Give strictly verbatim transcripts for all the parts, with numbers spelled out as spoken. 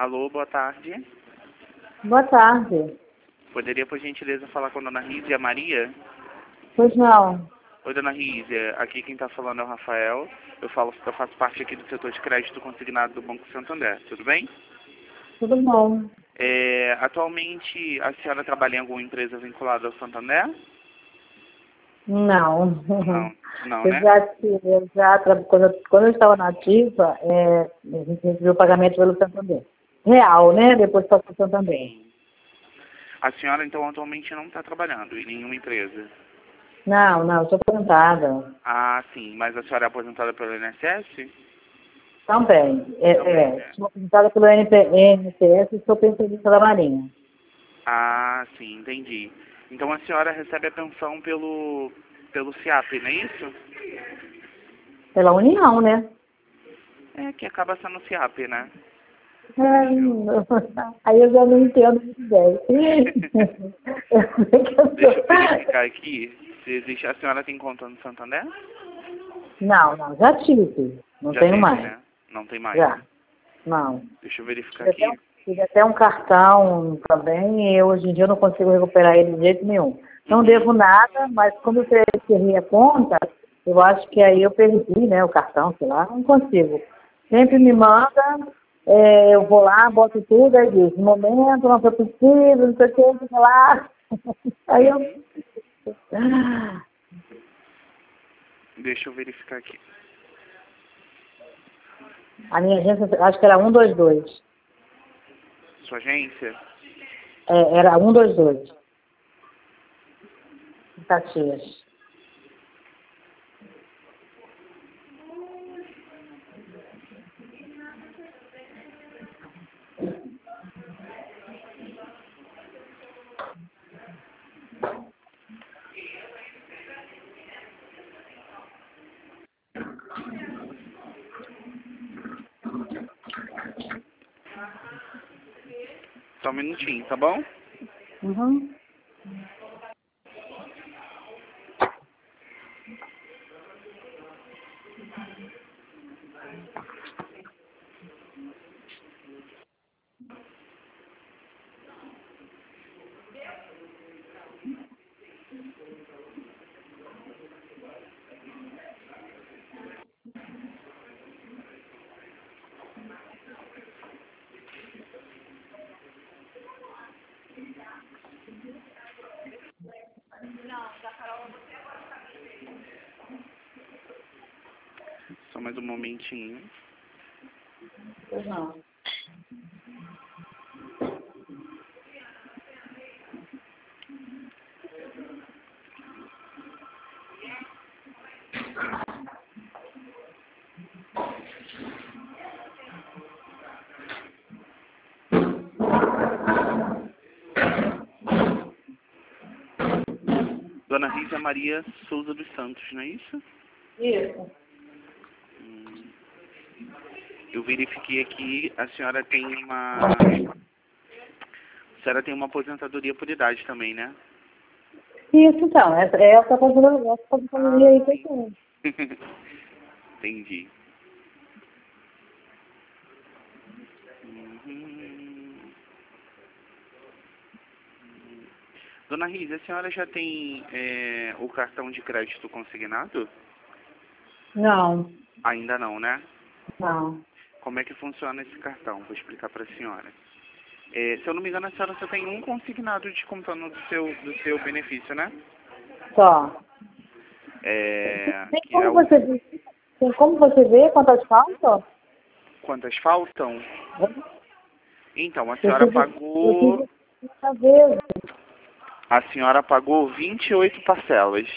Alô, boa tarde. Boa tarde. Poderia, por gentileza, falar com a dona Rízia Maria? Pois não. Oi, dona Rízia. Aqui quem está falando é o Rafael. Eu, falo, eu faço parte aqui do setor de crédito consignado do Banco Santander. Tudo bem? Tudo bom. É, atualmente, a senhora trabalha em alguma empresa vinculada ao Santander? Não. Não, não, Eu né? já, tive- eu já tra- quando, eu, quando eu estava na ativa, é, a gente recebeu o pagamento pelo Santander. Real, né? Depois passou o Santander. Sim. A senhora, então, atualmente não está trabalhando em nenhuma empresa? Não, não, eu sou aposentada. Ah, sim. Mas a senhora é aposentada pelo I N S S? Também. É, Também, é, né? sou aposentada pelo N P N P S e sou pensionista da Marinha. Ah, sim, entendi. Então a senhora recebe a pensão pelo, pelo SIAP, não é isso? Pela União, né? É, que acaba sendo o SIAP, né? É, Deixa eu, aí eu já não entendo muito bem. Eu sei que eu deixa eu sou... verificar aqui se existe. A senhora tem conta no Santander? Não, não, já tive. Não Já tenho teve, mais. né? Não tem mais. Já. Não. Deixa eu verificar Tive até, um, aqui. tive até um cartão também e hoje em dia eu não consigo recuperar ele de jeito nenhum. Não Uhum. devo nada, mas como eu perdi a conta, eu acho que aí eu perdi, né, o cartão, sei lá, não consigo. Sempre me Sim. manda, é, eu vou lá, boto tudo, aí diz, no momento não foi possível, não sei o que, não sei lá. Aí eu... Uhum. Deixa eu verificar aqui. A minha agência, acho que era um dois dois. Sua agência? É, era um dois dois. Caxias. Só um minutinho, tá bom? Uhum. Só mais um momentinho. Pois não. Dona Rízia Maria Souza dos Santos, não é isso? Isso. Hum, eu verifiquei aqui, a senhora tem uma... A senhora tem uma aposentadoria por idade também, né? Isso, então. Essa, essa aposentadoria essa aposentadoria Ah, aí que eu sim. tenho. Entendi. Uhum. Dona Rízia, a senhora já tem é, o cartão de crédito consignado? Não, Ainda não, né? não. Como é que funciona esse cartão? Vou explicar para a senhora. É, se eu não me engano, a senhora só tem um consignado descontando do seu, do seu benefício, né? Só. É, Tem que é como o... você ver, tem como você ver quantas faltam? Quantas faltam? Então, a Eu senhora tive, eu pagou... tive muita vez. A senhora pagou vinte e oito parcelas.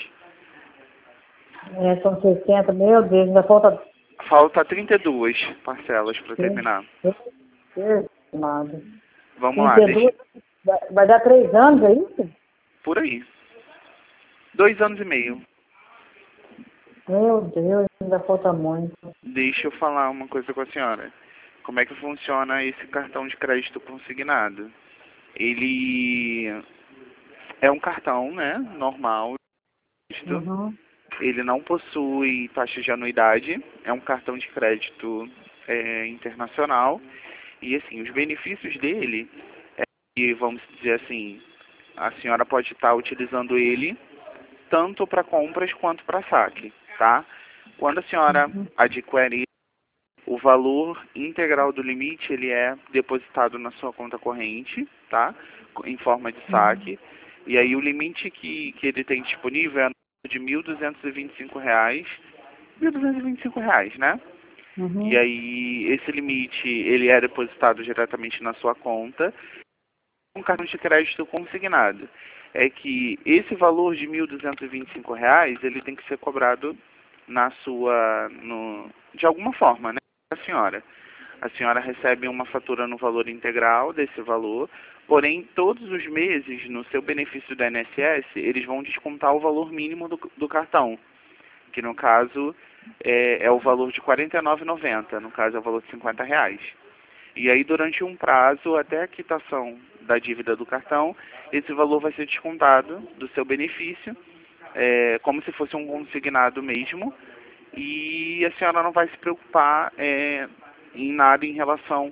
É, são sessenta, meu Deus, ainda falta... Falta trinta e duas parcelas para Meu terminar. Deus, amado. Vamos lá, trinta e deixa... dois, vai, vai dar três anos, é isso? Por aí. Dois anos e meio. Meu Deus, ainda falta muito. Deixa eu falar uma coisa com a senhora. Como é que funciona esse cartão de crédito consignado? Ele é um cartão, né, normal. Uhum. Ele não possui taxa de anuidade. É um cartão de crédito é, internacional. E assim, os benefícios dele é que, vamos dizer assim, a senhora pode estar utilizando ele tanto para compras quanto para saque, tá? Quando a senhora adquire o valor integral do limite, ele é depositado na sua conta corrente, tá? Em forma de saque. E aí o limite que, que ele tem disponível é de mil duzentos e vinte e cinco reais. mil duzentos e vinte e cinco reais, né? Uhum. E aí esse limite, ele é depositado diretamente na sua conta. Um cartão de crédito consignado é que esse valor de mil duzentos e vinte e cinco reais, ele tem que ser cobrado na sua, no, de alguma forma, né? A senhora. A senhora recebe uma fatura no valor integral desse valor, porém, todos os meses, no seu benefício do I N S S, eles vão descontar o valor mínimo do, do cartão, que no caso é, é o valor de quarenta e nove reais e noventa centavos, no caso é o valor de cinquenta reais. E aí, durante um prazo, até a quitação da dívida do cartão, esse valor vai ser descontado do seu benefício, é, como se fosse um consignado mesmo, e a senhora não vai se preocupar é, em nada em relação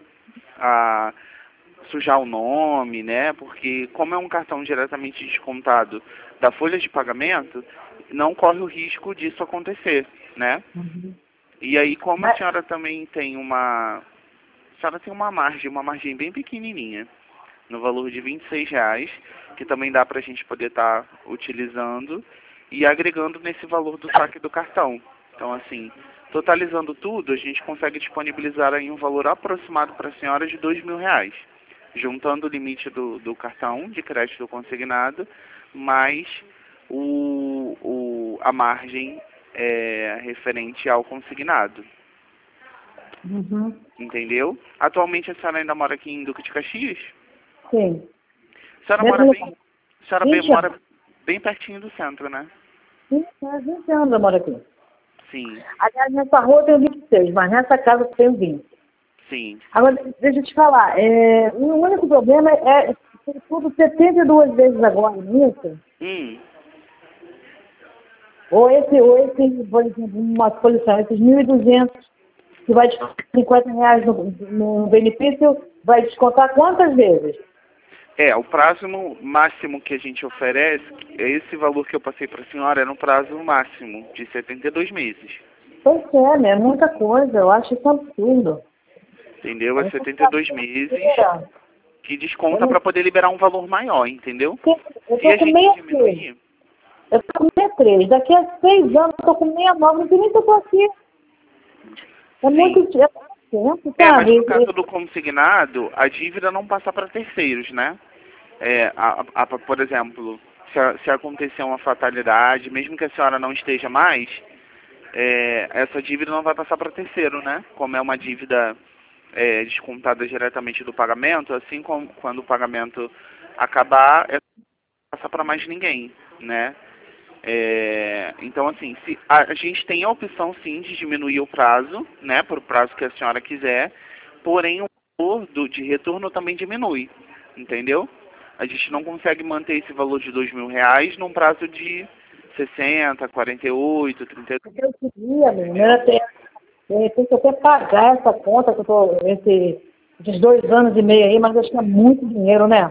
a sujar o nome, né? Porque como é um cartão diretamente descontado da folha de pagamento, não corre o risco disso acontecer, né? Uhum. E aí, como a Mas, senhora também tem uma... A senhora tem uma margem, uma margem bem pequenininha, no valor de vinte e seis reais, que também dá para a gente poder estar tá utilizando e agregando nesse valor do saque do cartão. Então, assim, totalizando tudo, a gente consegue disponibilizar aí um valor aproximado para a senhora de dois mil reais, juntando o limite do, do cartão de crédito consignado, mais o, o, a margem é, referente ao consignado. uhum. Entendeu? Atualmente a senhora ainda mora aqui em Duque de Caxias? Sim. A senhora Mesmo mora no... bem, a senhora bem, vinte anos. mora bem pertinho do centro, né? Sim, faz vinte anos eu moro aqui. Sim, Aliás, nessa rua eu tenho vinte e seis, mas nessa casa eu tenho vinte. sim. Agora, deixa eu te falar, é, o único problema é, é ter tudo setenta e duas vezes agora, não é isso? Hum, Ou esse, ou esse, por exemplo, uma coleção, esses mil e duzentos, que vai descontar cinquenta reais no, no benefício, vai descontar quantas vezes? é, o prazo no- máximo que a gente oferece, é esse valor que eu passei para a senhora, é no prazo máximo de setenta e dois meses. Pois é, né? Muita coisa, eu acho isso absurdo. Entendeu? É Aí setenta e fica dois meses inteira. que Eu desconta não para poder liberar um valor maior, entendeu? sei, eu Se tô a com gente sessenta e três. diminuir, Eu tô com sessenta e três. Daqui a seis anos eu tô com sessenta e nove, não sei nem se eu tô aqui. É muito, sim. é muito tempo, É, mas sabe? no caso do consignado, a dívida não passa para terceiros, né? É, a, a, a- por exemplo, se, a- se acontecer uma fatalidade, mesmo que a senhora não esteja mais, é, essa dívida não vai passar para terceiro, né? Como é uma dívida é, descontada diretamente do pagamento, assim como quando o pagamento acabar, é passar para mais ninguém, né? É, então, assim, se, a, a gente tem a opção, sim, de diminuir o prazo, né, para o prazo que a senhora quiser, porém o valor do, de retorno também diminui, entendeu? A gente não consegue manter esse valor de dois mil reais num prazo de sessenta, quarenta e oito, trinta e dois, O que eu queria, menino, entendeu? era ter, de repente, até pagar essa conta que eu tô, esse, esses dois anos e meio aí, mas acho que é muito dinheiro, né?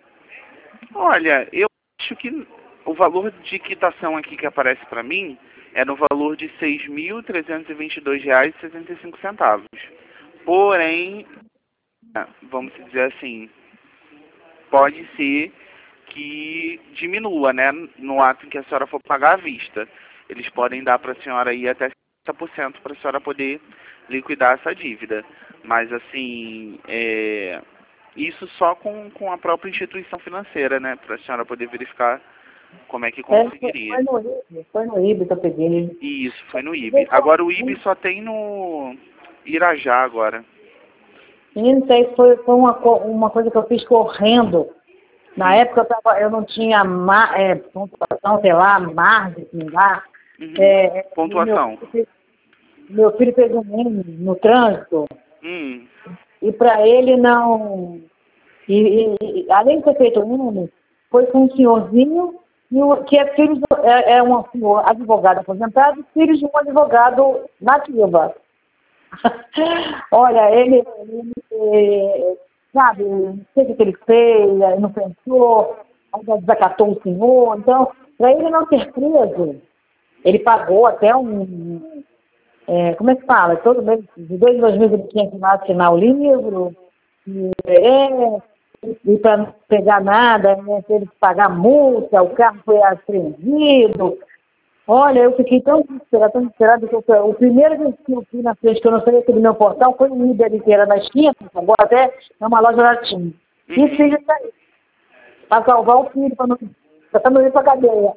Olha, eu acho que o valor de quitação aqui que aparece para mim é no valor de seis mil trezentos e vinte e dois reais e sessenta e cinco centavos. Porém, vamos dizer assim, pode ser que diminua, né, no ato em que a senhora for pagar à vista. Eles podem dar para a senhora aí até cinquenta por cento para a senhora poder liquidar essa dívida. Mas, assim, é, isso só com, com a própria instituição financeira, né, para a senhora poder verificar como é que É, foi, conseguiria. foi no I B, foi no I B que eu peguei. E isso foi no I B. Agora o I B só tem no Irajá agora. E não sei, foi, foi uma, co- uma coisa que eu fiz correndo. Na Sim. época eu, tava, eu não tinha ma, é, pontuação, sei lá, margem, lá. Uhum. É, e meu, Pontuação. filho fez- meu filho fez um M no trânsito Hum. e para ele não... E, e- e, além de ter feito um M, foi com um senhorzinho e o- que é filho do, é, é um senhor advogado aposentado, filho de um advogado nativa. Olha, ele, ele sabe, não sei o que ele fez, não pensou, ainda desacatou o senhor. Então, para ele não ser preso, ele pagou até um... É, como é que fala? Todo mês, de dois em dois meses ele tinha que assinar o livro, e, é, e para não pegar nada, né, teve que pagar multa, o carro foi apreendido. Olha, eu fiquei tão desesperada, tão desesperada, que eu, o primeiro que eu fui na frente, que eu não sabia aquele meu portal, foi o Uber, que era na esquina, agora até é uma loja latim. E Uhum. fiz isso aí, para salvar o filho, para não, pra não ir para a cadeia.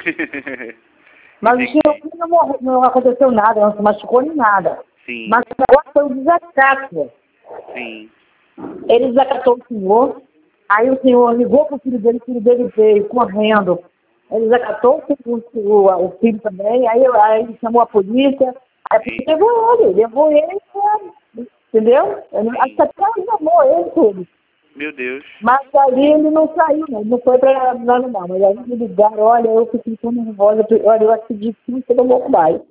Mas o filho não, morreu, não aconteceu nada, não se machucou nem nada. Sim. Mas o negócio foi um desacato. Sim. Ele desacatou o senhor, aí o senhor ligou para o filho dele, o filho dele veio correndo. Ele desacatou o, o, o filho também, aí, aí ele chamou a polícia, aí a polícia levou ele, levou ele, entendeu? Ele, acho que até levou ele tudo. Meu Deus. Mas aí ele não saiu, não, ele não foi para nada não. Mas aí me ligaram, olha, eu fiquei tão nervosa, olha, eu acredito que não chegou louco mais.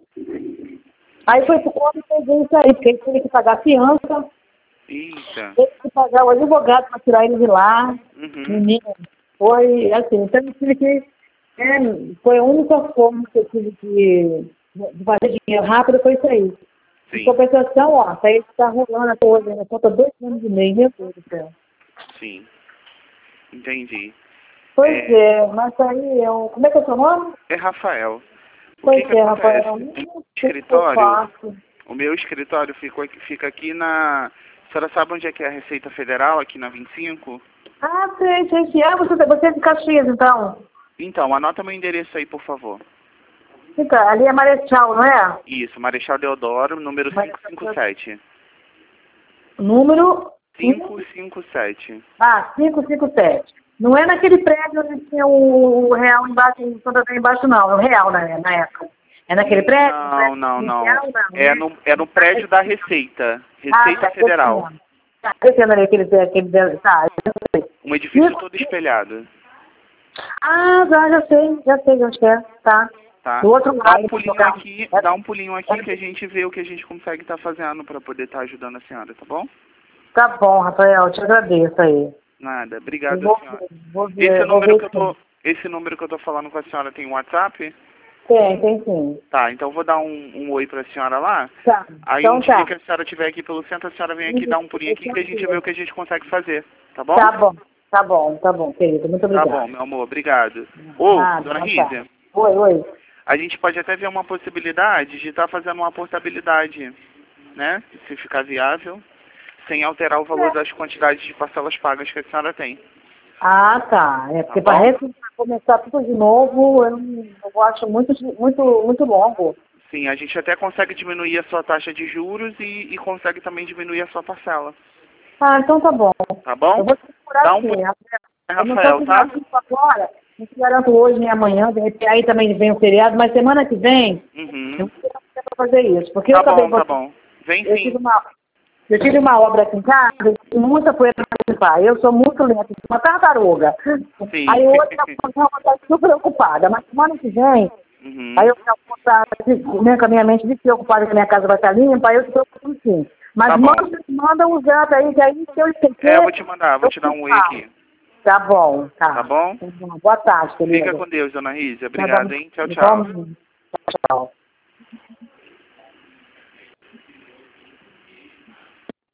Aí foi por conta que eu peguei isso aí, porque ele teve que pagar a fiança. Eita. Teve que pagar o advogado para tirar ele de lá. Uhum. Menino, foi assim, então eu tive que. É, foi a única forma que eu tive que de fazer dinheiro rápido, foi isso aí. Sim. Em compensação, ó, isso aí está rolando até hoje, ainda falta dois anos e meio, meu Deus do céu. Sim. Entendi. Pois É, é, mas aí, eu, como é que é o seu nome? é Rafael. O Pois que que é, acontece? Rafael, O não sei o que eu escritório, faço. o meu escritório ficou aqui, fica aqui na... A senhora sabe onde é que é a Receita Federal, aqui na vinte e cinco? Ah, sei, sei, sei. Ah, você, você é de Caxias, então. Então, anota meu endereço aí, por favor. Fica, ali é Marechal, não é? Isso, Marechal Deodoro, número Marechal quinhentos e cinquenta e sete. Número quinhentos e cinquenta e sete. Ah, quinhentos e cinquenta e sete. Não é naquele prédio onde tinha o, o real embaixo, o Santa Fé embaixo, não. É o real na, na época. É naquele prédio? Não, prédio não, não. real, não, É né? no, é no prédio da Receita. Ah, Receita tá, Federal. descendo. Tá, descendo ali aquele, aquele, tá, eu sei. Um edifício todo espelhado. Ah, já, já sei, já sei onde é, tá. Tá? Do outro Dá lado. um pulinho do aqui, é, dá um pulinho aqui é, que a gente vê o que a gente consegue estar fazendo para poder estar ajudando a senhora, tá bom? Tá bom, Rafael, eu te agradeço aí. Nada. Eu Obrigado, vou senhora. ver, vou Esse ver, vou número ver que eu sim. tô, esse número que eu tô falando com a senhora tem WhatsApp? Tem, tem sim. Tá, então eu vou dar um, um oi pra senhora lá. Tá, Aí então um dia tá. que a senhora estiver aqui pelo centro, a senhora vem aqui dar um pulinho aqui que a gente vê o que a gente consegue fazer, tá bom? Tá bom, tá bom, tá bom, querido. Muito Tá obrigada. bom, meu amor, obrigado. Ô, Nada, dona então tá. Rízia, Oi, oi. a gente pode até ver uma possibilidade de estar fazendo uma portabilidade, né? Se ficar viável, sem alterar o valor das quantidades de parcelas pagas que a senhora tem. Ah, tá. É Tá porque bom? parece começar tudo de novo, eu, não- eu acho muito, muito, muito longo. Sim, a gente até consegue diminuir a sua taxa de juros e, e consegue também diminuir a sua parcela. Ah, então tá bom. Tá bom? Eu vou te procurar Dá um aqui. pulinho, Rafael. Eu não estou Rafael, te tá? garantindo agora, não te garanto hoje nem amanhã, de repente aí também vem o feriado, mas semana que vem eu Uhum. vou ter para fazer isso. Porque Tá eu também bom, vou. tá bom. Vem Eu tive sim. uma, eu tive uma obra aqui em casa, e muita poeira para limpar. Eu sou muito lenta, sou uma tartaruga. Sim. Aí hoje eu vou estar super ocupada, mas semana que vem, Uhum. aí eu vou estar né, com a minha mente preocupada que a minha casa vai estar limpa, aí eu te preocupo sim. Mas Tá bom. manda, manda um zap aí, que aí se eu esquecer... É, eu vou te mandar, vou eu te dar te um oi falo. aqui. Tá bom, tá. Tá bom? Tá bom. Boa tarde, querido. Fica com Deus, dona Rízia. Tá Obrigado, bom. hein? Tchau, tchau. Igualmente. Tchau, tchau.